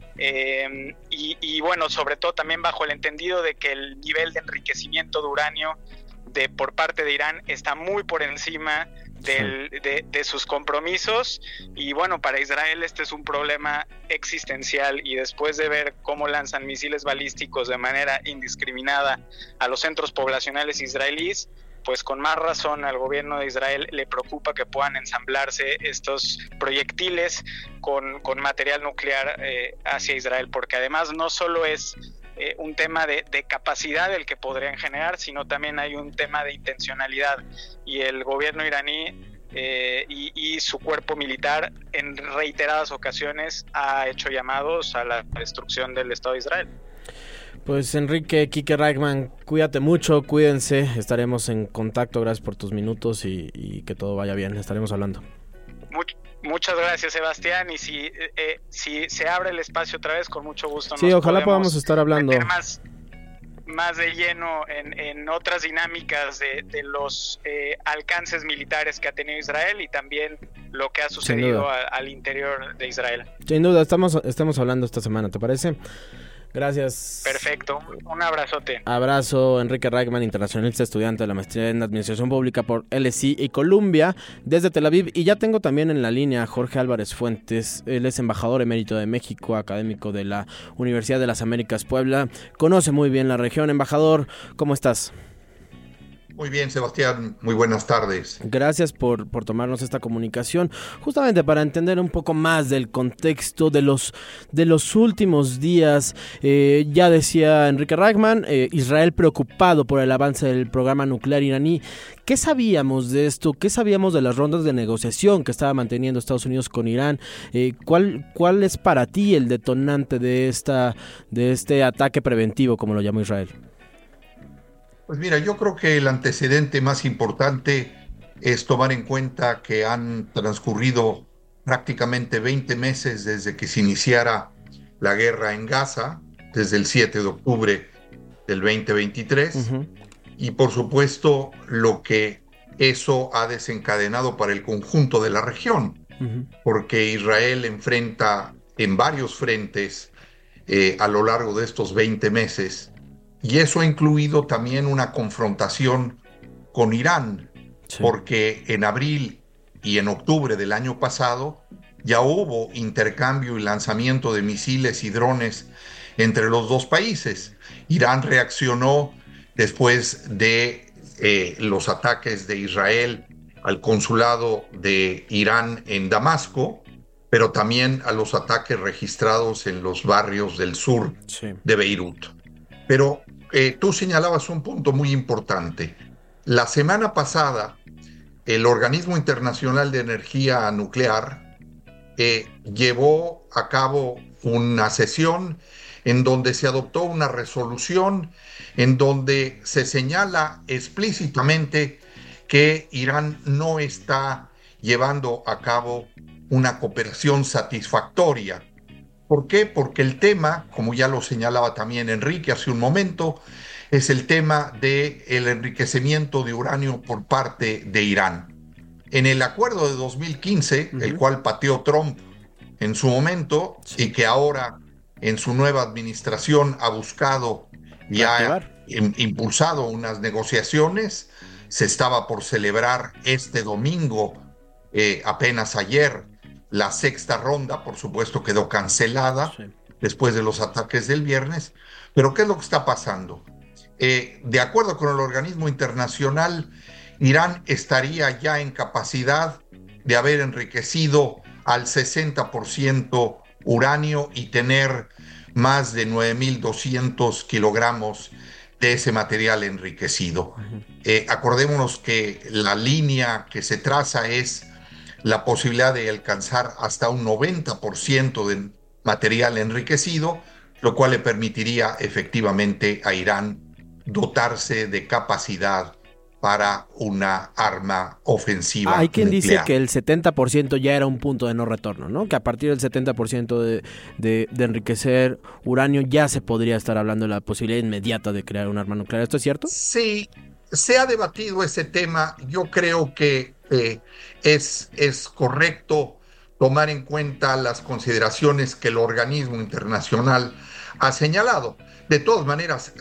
Y bueno, sobre todo también bajo el entendido de que el nivel de enriquecimiento de uranio por parte de Irán está muy por encima de sus compromisos. Y bueno, para Israel este es un problema existencial, y después de ver cómo lanzan misiles balísticos de manera indiscriminada a los centros poblacionales israelíes, pues con más razón al gobierno de Israel le preocupa que puedan ensamblarse estos proyectiles con material nuclear hacia Israel, porque además no solo es un tema de capacidad el que podrían generar, sino también hay un tema de intencionalidad, y el gobierno iraní y su cuerpo militar en reiteradas ocasiones ha hecho llamados a la destrucción del Estado de Israel. Pues Enrique, Quique Reichmann, cuídate mucho, cuídense, estaremos en contacto, gracias por tus minutos y que todo vaya bien, estaremos hablando. Muchas gracias, Sebastián, y si se abre el espacio otra vez, con mucho gusto. Sí, ojalá podamos estar hablando más de lleno en otras dinámicas de los alcances militares que ha tenido Israel y también lo que ha sucedido al interior de Israel. Sin duda, estamos hablando esta semana, ¿te parece? Gracias. Perfecto, un abrazote. Abrazo, Enrique Reichmann, internacionalista, estudiante de la maestría en Administración Pública por LSI y Columbia, desde Tel Aviv. Y ya tengo también en la línea a Jorge Álvarez Fuentes, él es embajador emérito de México, académico de la Universidad de las Américas Puebla, conoce muy bien la región. Embajador, ¿cómo estás? Muy bien, Sebastián, muy buenas tardes. Gracias por tomarnos esta comunicación, justamente para entender un poco más del contexto de los últimos días. Ya decía Enrique Reichmann, Israel preocupado por el avance del programa nuclear iraní. ¿Qué sabíamos de esto? ¿Qué sabíamos de las rondas de negociación que estaba manteniendo Estados Unidos con Irán? ¿Cuál es para ti el detonante de este ataque preventivo, como lo llamó Israel? Pues mira, yo creo que el antecedente más importante es tomar en cuenta que han transcurrido prácticamente 20 meses desde que se iniciara la guerra en Gaza, desde el 7 de octubre del 2023, y por supuesto lo que eso ha desencadenado para el conjunto de la región, porque Israel enfrenta en varios frentes a lo largo de estos 20 meses, y eso ha incluido también una confrontación con Irán, porque en abril y en octubre del año pasado ya hubo intercambio y lanzamiento de misiles y drones entre los dos países. Irán reaccionó después de los ataques de Israel al consulado de Irán en Damasco, pero también a los ataques registrados en los barrios del sur de Beirut. Pero tú señalabas un punto muy importante. La semana pasada, el Organismo Internacional de Energía Nuclear llevó a cabo una sesión en donde se adoptó una resolución en donde se señala explícitamente que Irán no está llevando a cabo una cooperación satisfactoria. ¿Por qué? Porque el tema, como ya lo señalaba también Enrique hace un momento, es el tema del enriquecimiento de uranio por parte de Irán. En el acuerdo de 2015, el cual pateó Trump en su momento, y que ahora en su nueva administración ha buscado y ha impulsado unas negociaciones, se estaba por celebrar este domingo, apenas ayer, la sexta ronda. Por supuesto quedó cancelada después de los ataques del viernes. Pero ¿qué es lo que está pasando? De acuerdo con el organismo internacional, Irán estaría ya en capacidad de haber enriquecido al 60% uranio y tener más de 9.200 kilogramos de ese material enriquecido. Acordémonos que la línea que se traza es la posibilidad de alcanzar hasta un 90% de material enriquecido, lo cual le permitiría efectivamente a Irán dotarse de capacidad para una arma ofensiva. Hay quien nuclear. dice que el 70% ya era un punto de no retorno, ¿no? Que a partir del 70% de enriquecer uranio ya se podría estar hablando de la posibilidad inmediata de crear un arma nuclear. ¿Esto es cierto? Sí, se ha debatido ese tema. Yo creo que es correcto tomar en cuenta las consideraciones que el organismo internacional ha señalado. De todas maneras,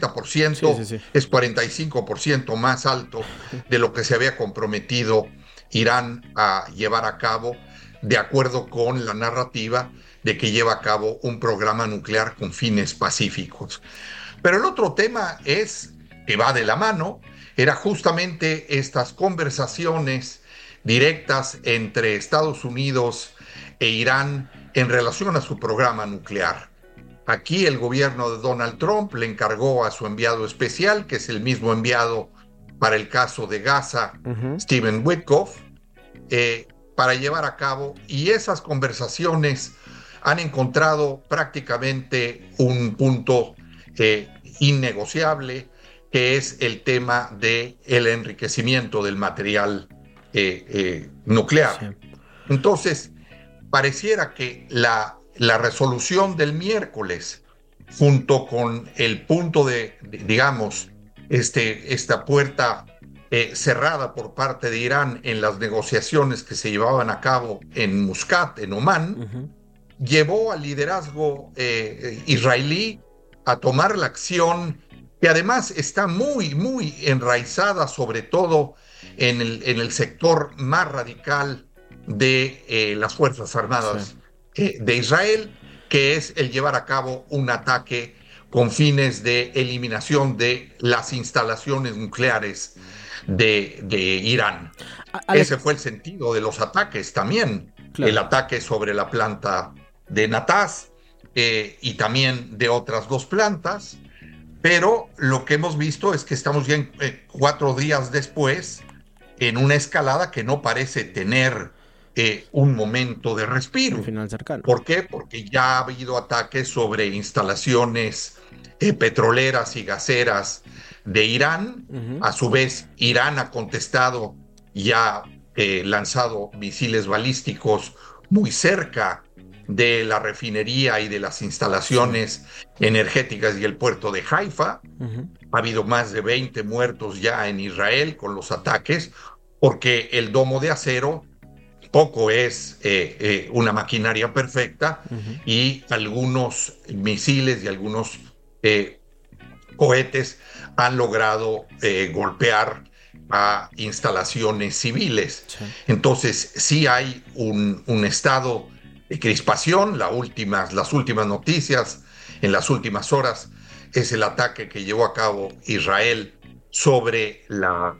60% es 45% más alto de lo que se había comprometido Irán a llevar a cabo, de acuerdo con la narrativa de que lleva a cabo un programa nuclear con fines pacíficos. Pero el otro tema que va de la mano, era justamente estas conversaciones directas entre Estados Unidos e Irán en relación a su programa nuclear. Aquí el gobierno de Donald Trump le encargó a su enviado especial, que es el mismo enviado para el caso de Gaza, Stephen Witkoff, para llevar a cabo, y esas conversaciones han encontrado prácticamente un punto innegociable, que es el tema del enriquecimiento del material nuclear. Entonces, pareciera que la resolución del miércoles, junto con el punto digamos, esta puerta cerrada por parte de Irán en las negociaciones que se llevaban a cabo en Muscat, en Omán, llevó al liderazgo israelí a tomar la acción que además está muy, muy enraizada, sobre todo en el sector más radical de las Fuerzas Armadas de Israel, que es el llevar a cabo un ataque con fines de eliminación de las instalaciones nucleares de Irán. Ese fue el sentido de los ataques también. El ataque sobre la planta de Natanz y también de otras dos plantas. Pero lo que hemos visto es que estamos ya 4 días después en una escalada que no parece tener un momento de respiro. Un final cercano. ¿Por qué? Porque ya ha habido ataques sobre instalaciones petroleras y gaseras de Irán. A su vez, Irán ha contestado y ha lanzado misiles balísticos muy cerca de la refinería y de las instalaciones energéticas y el puerto de Haifa. Ha habido más de 20 muertos ya en Israel con los ataques, porque el domo de acero poco es una maquinaria perfecta, y algunos misiles y algunos cohetes han logrado golpear a instalaciones civiles. Entonces sí hay un estado de crispación. Las últimas noticias en las últimas horas es el ataque que llevó a cabo Israel sobre la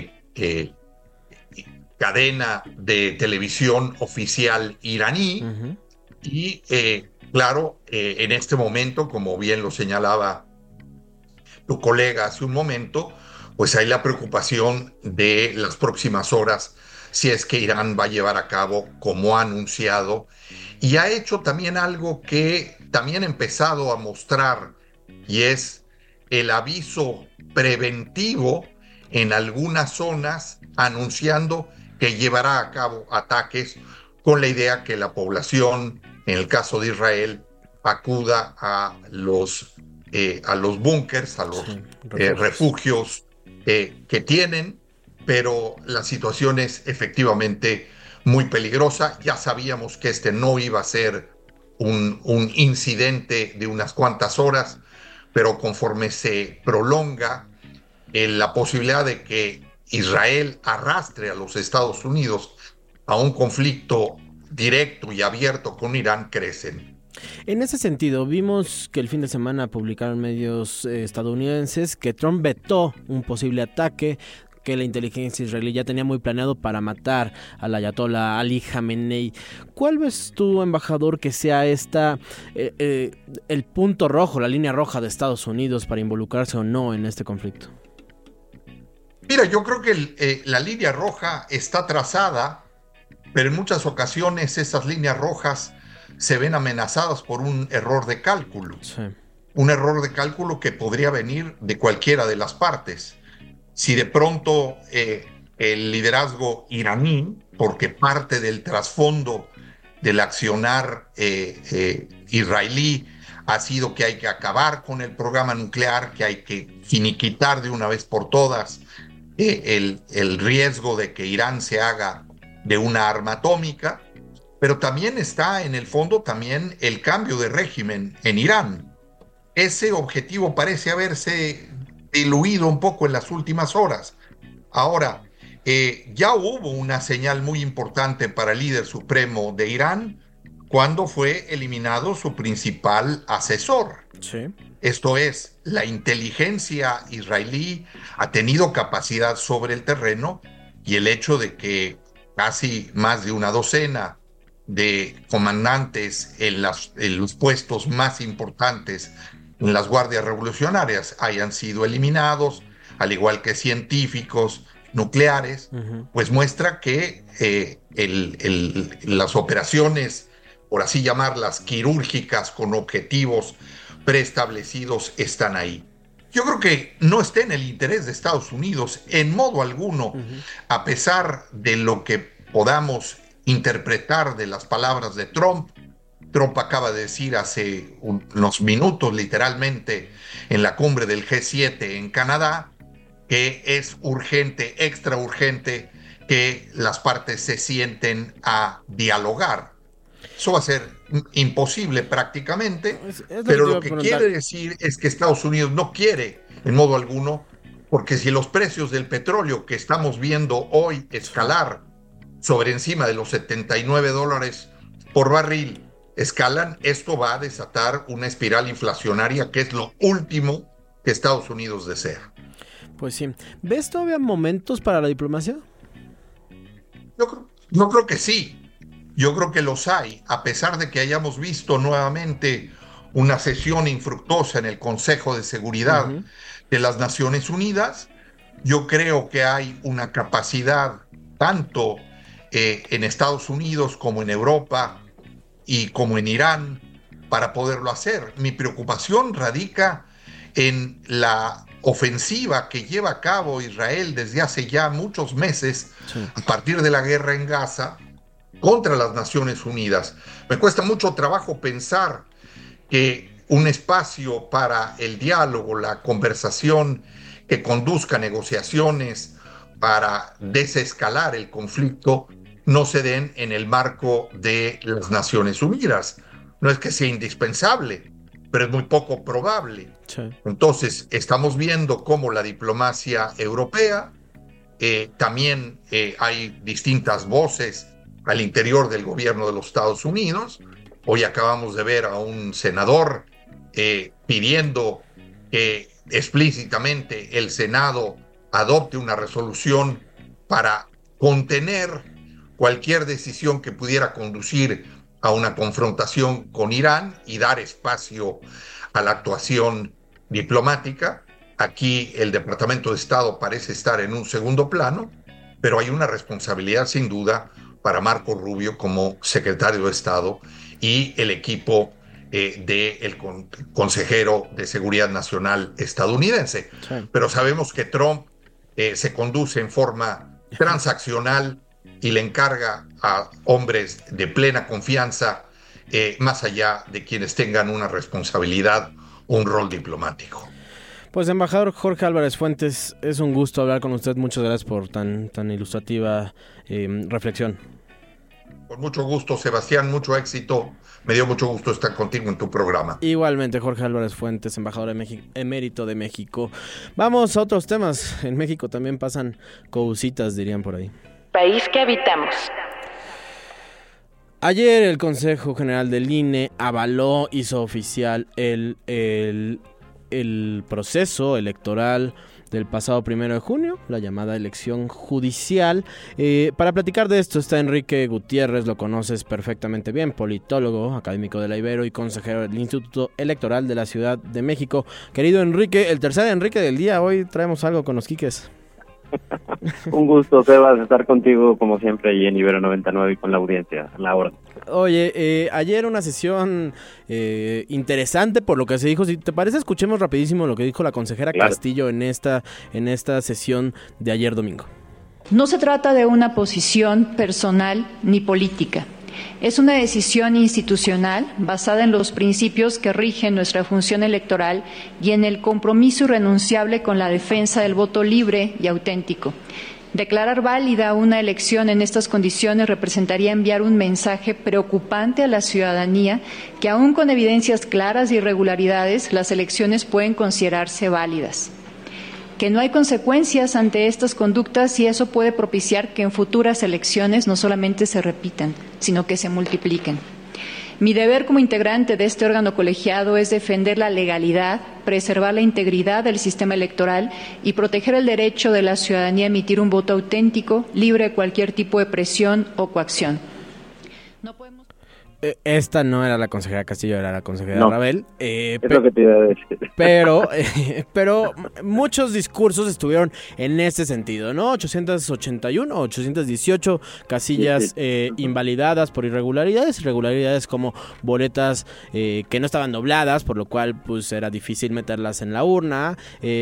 cadena de televisión oficial iraní. Y claro, en este momento, como bien lo señalaba tu colega hace un momento, pues hay la preocupación de las próximas horas si es que Irán va a llevar a cabo como ha anunciado, y ha hecho también algo que también ha empezado a mostrar, y es el aviso preventivo en algunas zonas, anunciando que llevará a cabo ataques con la idea que la población, en el caso de Israel, acuda a los búnkers, a los refugios que tienen, pero la situación es efectivamente muy peligrosa. Ya sabíamos que este no iba a ser un incidente de unas cuantas horas, pero conforme se prolonga la posibilidad de que Israel arrastre a los Estados Unidos a un conflicto directo y abierto con Irán, crecen. En ese sentido, vimos que el fin de semana publicaron medios estadounidenses que Trump vetó un posible ataque que la inteligencia israelí ya tenía muy planeado para matar al ayatollah Ali Khamenei. ¿Cuál ves tú, embajador, que sea el punto rojo, la línea roja de Estados Unidos para involucrarse o no en este conflicto? Mira, yo creo que la línea roja está trazada, pero en muchas ocasiones esas líneas rojas se ven amenazadas por un error de cálculo. Sí. Un error de cálculo que podría venir de cualquiera de las partes. Si de pronto el liderazgo iraní, porque parte del trasfondo del accionar israelí ha sido que hay que acabar con el programa nuclear, que hay que finiquitar de una vez por todas el riesgo de que Irán se haga de una arma atómica, pero también está en el fondo también el cambio de régimen en Irán. Ese objetivo parece haberse diluido un poco en las últimas horas. Ahora, ya hubo una señal muy importante para el líder supremo de Irán cuando fue eliminado su principal asesor. Sí. Esto es, la inteligencia israelí ha tenido capacidad sobre el terreno, y el hecho de que casi más de una docena de comandantes en los puestos más importantes en las guardias revolucionarias hayan sido eliminados, al igual que científicos nucleares, pues muestra que las operaciones, por así llamarlas, quirúrgicas con objetivos preestablecidos están ahí. Yo creo que no está en el interés de Estados Unidos en modo alguno, a pesar de lo que podamos interpretar de las palabras de Trump. Trump acaba de decir hace unos minutos, literalmente, en la cumbre del G7 en Canadá, que es urgente, extra urgente, que las partes se sienten a dialogar. Eso va a ser imposible prácticamente, pero lo que quiere decir es que Estados Unidos no quiere en modo alguno, porque si los precios del petróleo que estamos viendo hoy escalar sobre encima de los $79 por barril escalan, esto va a desatar una espiral inflacionaria que es lo último que Estados Unidos desea. Pues sí. ¿Ves todavía momentos para la diplomacia? Yo creo que sí. Yo creo que los hay, a pesar de que hayamos visto nuevamente una sesión infructuosa en el Consejo de Seguridad de las Naciones Unidas. Yo creo que hay una capacidad tanto en Estados Unidos como en Europa y como en Irán para poderlo hacer. Mi preocupación radica en la ofensiva que lleva a cabo Israel desde hace ya muchos meses, a partir de la guerra en Gaza, contra las Naciones Unidas. Me cuesta mucho trabajo pensar que un espacio para el diálogo, la conversación que conduzca a negociaciones para desescalar el conflicto no se den en el marco de las Naciones Unidas. No es que sea indispensable, pero es muy poco probable. Sí. Entonces, estamos viendo cómo la diplomacia europea, también hay distintas voces al interior del gobierno de los Estados Unidos. Hoy acabamos de ver a un senador pidiendo que explícitamente el Senado adopte una resolución para contener cualquier decisión que pudiera conducir a una confrontación con Irán y dar espacio a la actuación diplomática. Aquí el Departamento de Estado parece estar en un segundo plano, pero hay una responsabilidad sin duda para Marco Rubio como secretario de Estado y el equipo del consejero de Seguridad Nacional estadounidense. Sí. Pero sabemos que Trump se conduce en forma transaccional y le encarga a hombres de plena confianza, más allá de quienes tengan una responsabilidad o un rol diplomático. Pues, embajador Jorge Álvarez Fuentes, es un gusto hablar con usted. Muchas gracias por tan ilustrativa reflexión. Con mucho gusto, Sebastián, mucho éxito. Me dio mucho gusto estar contigo en tu programa. Igualmente, Jorge Álvarez Fuentes, embajador emérito de México. Vamos a otros temas. En México también pasan cositas, dirían por ahí. País que habitamos. Ayer el Consejo General del INE avaló, hizo oficial el proceso electoral del pasado 1 de junio, la llamada elección judicial. Para platicar de esto está Enrique Gutiérrez, lo conoces perfectamente bien, politólogo, académico de la Ibero y consejero del Instituto Electoral de la Ciudad de México. Querido Enrique, el tercer Enrique del día, hoy traemos algo con los quiques. Un gusto, Sebas, estar contigo como siempre ahí en Ibero 99 y con la audiencia, a la hora. Oye, ayer una sesión interesante por lo que se dijo. Si te parece, escuchemos rapidísimo lo que dijo la consejera Castillo en esta sesión de ayer domingo. No se trata de una posición personal ni política. Es una decisión institucional basada en los principios que rigen nuestra función electoral y en el compromiso irrenunciable con la defensa del voto libre y auténtico. Declarar válida una elección en estas condiciones representaría enviar un mensaje preocupante a la ciudadanía que aún con evidencias claras de irregularidades, las elecciones pueden considerarse válidas. Que no hay consecuencias ante estas conductas y eso puede propiciar que en futuras elecciones no solamente se repitan, sino que se multipliquen. Mi deber como integrante de este órgano colegiado es defender la legalidad, preservar la integridad del sistema electoral y proteger el derecho de la ciudadanía a emitir un voto auténtico, libre de cualquier tipo de presión o coacción. No podemos... Esta no era la consejera Castillo, era la consejera Rabel. Es lo que te iba a decir. Pero muchos discursos estuvieron en este sentido, ¿no? 881, 818 casillas invalidadas por irregularidades como boletas que no estaban dobladas, por lo cual pues era difícil meterlas en la urna,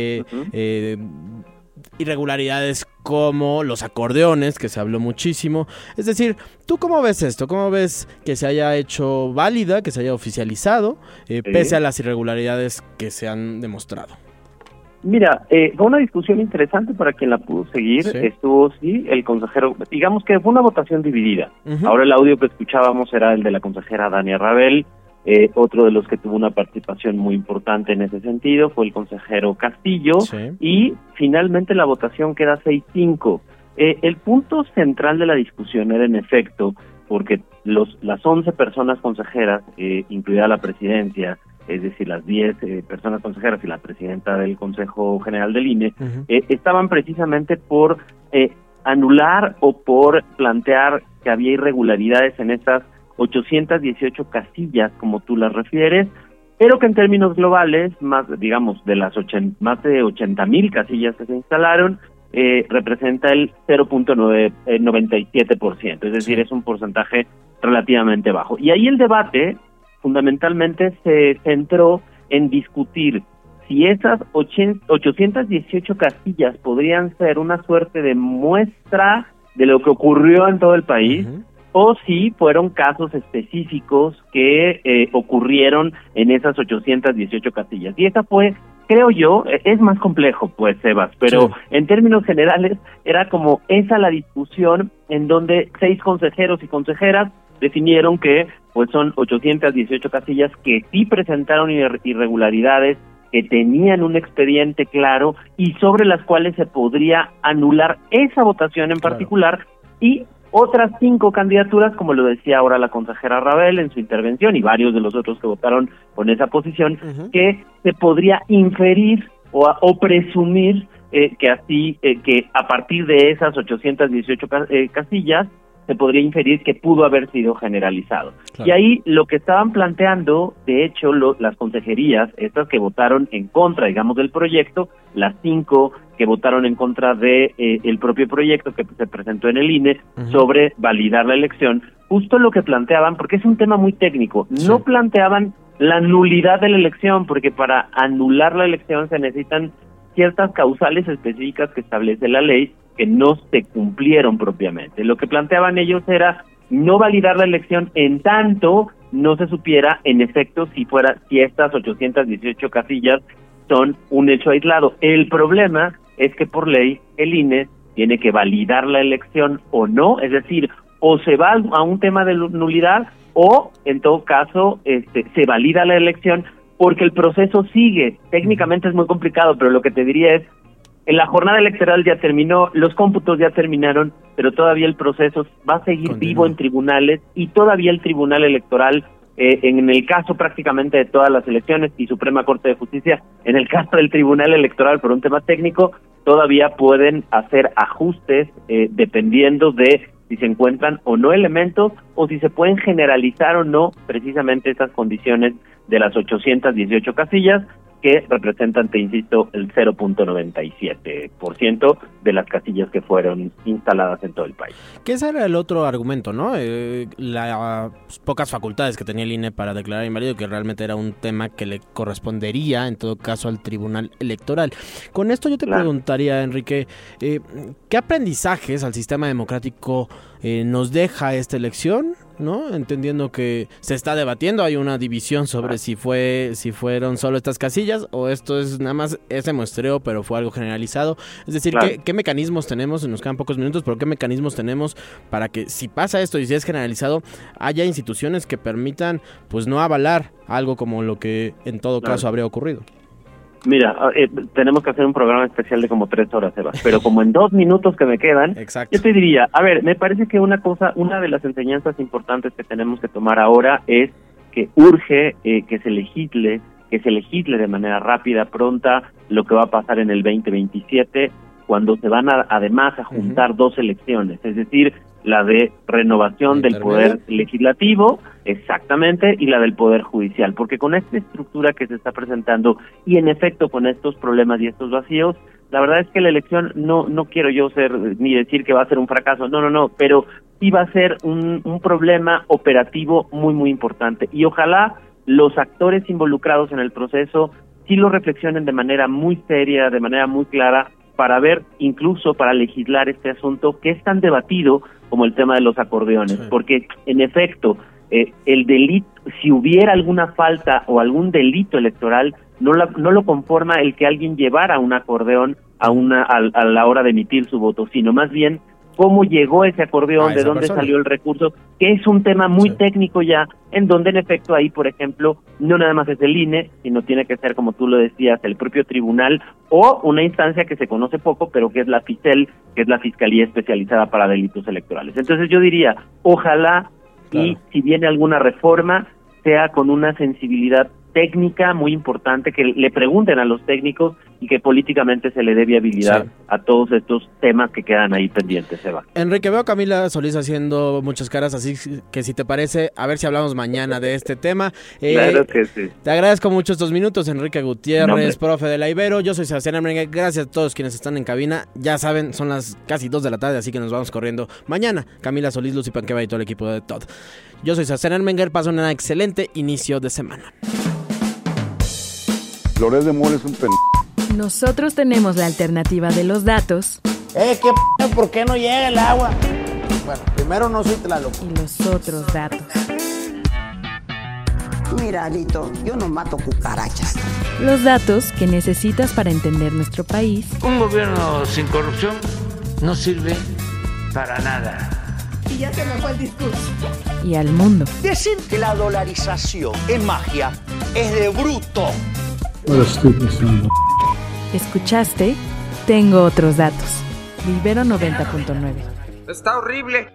irregularidades como los acordeones, que se habló muchísimo. Es decir, ¿tú cómo ves esto? ¿Cómo ves que se haya hecho válida, que se haya oficializado, pese a las irregularidades que se han demostrado? Mira, fue una discusión interesante para quien la pudo seguir. Estuvo, el consejero, digamos que fue una votación dividida. Ahora el audio que escuchábamos era el de la consejera Dania Rabel. Otro de los que tuvo una participación muy importante en ese sentido fue el consejero Castillo, y finalmente la votación queda 6-5. El punto central de la discusión era en efecto, porque las 11 personas consejeras, incluida la presidencia, es decir, las 10 personas consejeras y la presidenta del Consejo General del INE, estaban precisamente por anular o por plantear que había irregularidades en estas 818 casillas, como tú las refieres, pero que en términos globales, más digamos de las más de 80,000 casillas que se instalaron, representa el 0.97%, es decir, es un porcentaje relativamente bajo. Y ahí el debate fundamentalmente se centró en discutir si esas 818 casillas podrían ser una suerte de muestra de lo que ocurrió en todo el país, o si fueron casos específicos que ocurrieron en esas 818 casillas. Y esa fue, creo yo, es más complejo, pues, Sebas, pero en términos generales era como esa la discusión en donde 6 consejeros y consejeras definieron que pues son 818 casillas que sí presentaron irregularidades, que tenían un expediente claro y sobre las cuales se podría anular esa votación en particular, y otras 5 candidaturas, como lo decía ahora la consejera Rabel en su intervención y varios de los otros que votaron con esa posición, que se podría inferir o presumir que a partir de esas 818 casillas se podría inferir que pudo haber sido generalizado. Claro. Y ahí lo que estaban planteando, de hecho, las consejerías, estas que votaron en contra, digamos, del proyecto, las 5 que votaron en contra de el propio proyecto que se presentó en el INE sobre validar la elección, justo lo que planteaban, porque es un tema muy técnico, no planteaban la nulidad de la elección, porque para anular la elección se necesitan ciertas causales específicas que establece la ley que no se cumplieron propiamente. Lo que planteaban ellos era no validar la elección en tanto no se supiera en efecto si estas 818 casillas son un hecho aislado. El problema es que por ley el INE tiene que validar la elección o no, es decir, o se va a un tema de nulidad o en todo caso se valida la elección porque el proceso sigue. Técnicamente es muy complicado, pero lo que te diría es, en la jornada electoral ya terminó, los cómputos ya terminaron, pero todavía el proceso va a seguir vivo en tribunales y todavía el Tribunal Electoral, en el caso prácticamente de todas las elecciones y Suprema Corte de Justicia, en el caso del Tribunal Electoral por un tema técnico, todavía pueden hacer ajustes dependiendo de si se encuentran o no elementos o si se pueden generalizar o no precisamente esas condiciones de las 818 casillas que representan, te insisto, el 0.97% de las casillas que fueron instaladas en todo el país. Que ese era el otro argumento, ¿no? Las pocas facultades que tenía el INE para declarar inválido, que realmente era un tema que le correspondería, en todo caso, al Tribunal Electoral. Con esto yo te preguntaría, Enrique, ¿qué aprendizajes al sistema democrático nos deja esta elección? ¿No? Entendiendo que se está debatiendo, hay una división sobre si fueron solo estas casillas o esto es nada más ese muestreo, pero fue algo generalizado. Es decir, ¿qué mecanismos tenemos? Nos quedan pocos minutos, pero ¿qué mecanismos tenemos para que si pasa esto y si es generalizado, haya instituciones que permitan pues no avalar algo como lo que en todo caso habría ocurrido? Mira, tenemos que hacer un programa especial de como 3 horas, Eva, pero como en 2 minutos que me quedan, yo te diría, a ver, me parece que una de las enseñanzas importantes que tenemos que tomar ahora es que urge que se legisle de manera rápida, pronta, lo que va a pasar en el 2027, cuando se van además a juntar 2 elecciones, es decir, la de renovación del poder legislativo, exactamente, y la del poder judicial, porque con esta estructura que se está presentando y en efecto con estos problemas y estos vacíos, la verdad es que la elección no quiero yo ser ni decir que va a ser un fracaso, no, pero sí va a ser un problema operativo muy muy importante y ojalá los actores involucrados en el proceso sí lo reflexionen de manera muy seria, de manera muy clara, para ver, incluso para legislar este asunto que es tan debatido como el tema de los acordeones, porque en efecto, el delito, si hubiera alguna falta o algún delito electoral, no lo conforma el que alguien llevara un acordeón a la hora de emitir su voto, sino más bien cómo llegó ese acordeón, de dónde salió el recurso, que es un tema muy técnico ya, en donde en efecto ahí, por ejemplo, no nada más es el INE, sino tiene que ser, como tú lo decías, el propio tribunal o una instancia que se conoce poco, pero que es la FICEL, que es la Fiscalía Especializada para Delitos Electorales. Entonces yo diría, ojalá y si viene alguna reforma, sea con una sensibilidad técnica muy importante, que le pregunten a los técnicos y que políticamente se le dé viabilidad a todos estos temas que quedan ahí pendientes, Eva. Enrique, veo a Camila Solís haciendo muchas caras, así que si te parece, a ver si hablamos mañana de este tema. Claro que sí. Te agradezco mucho estos minutos, Enrique Gutiérrez, profe de la Ibero. Yo soy Sebastián Ermenguer, gracias a todos quienes están en cabina. Ya saben, son las casi 2 de la tarde, así que nos vamos corriendo. Mañana, Camila Solís, Lucy Panqueva y todo el equipo de TOD. Yo soy Sebastián Ermenguer, pasen un excelente inicio de semana. Flores de Mole es un Nosotros tenemos la alternativa de los datos. ¿Por qué no llega el agua? Bueno, primero no soy Tlaloc. Y los otros datos. Mira, Alito, yo no mato cucarachas. Los datos que necesitas para entender nuestro país. Un gobierno sin corrupción no sirve para nada. Y ya se me fue el discurso. Y al mundo. Decir que la dolarización es magia es de bruto. Escuchaste Tengo Otros Datos. Ibero 90.9. Está horrible.